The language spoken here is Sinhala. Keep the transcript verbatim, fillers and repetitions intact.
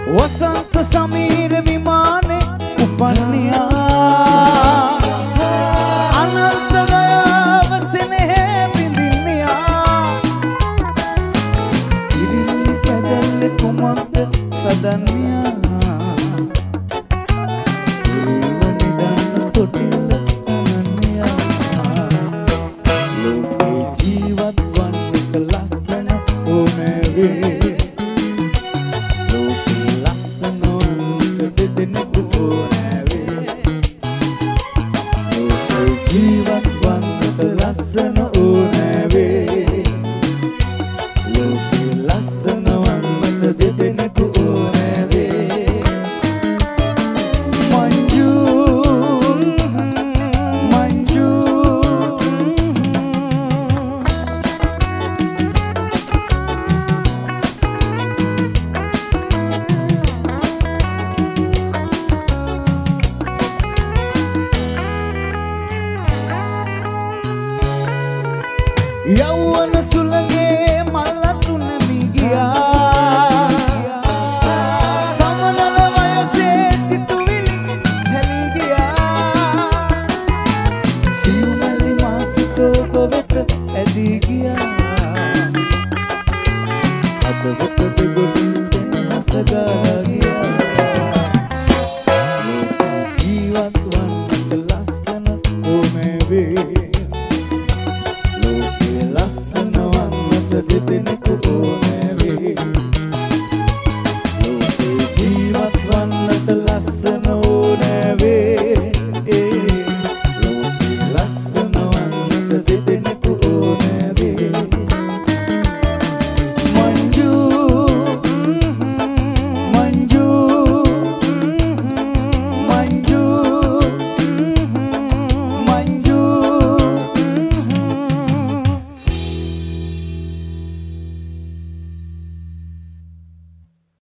වසන්ත සමීර විමානේ උපන්නියා අනන්ත දයාව සෙනෙහ බිඳින්නියා ඉරිලි කැදල්ල කුමක්ද සදන්නියා ඉරිවනි දන්න තොටිල්ල අනන්නියා ලෝකේ ජීවත් වන්නට ලස්සන ඕනෑ වේ जीवन वंत लसन ओने वे लोके लसन वंत देदेने को ओने वे मंजू मंजू यौवन सुलगे मल्ल तुन मिगिया समनल वयसे सितुविलि सली गया सियुमलि मासितो गोवेत ඇදී ගියා අදවතට ගොඩින් හසගා ගියා ජීවත් වන්නට ලස්සන ඕනේ වේ Listen, no one but the